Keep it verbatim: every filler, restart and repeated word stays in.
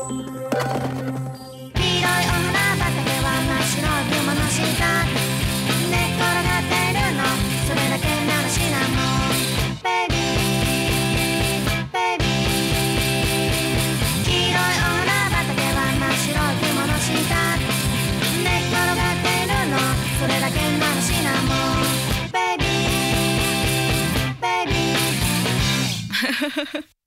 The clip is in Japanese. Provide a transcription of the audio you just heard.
黄色いお花畑は真っ白い雲の下寝っ転がってるのそれだけの話なの Baby Baby 黄色いお花畑は真っ白い雲の下寝っ転がってるのそれだけの話なの Baby Baby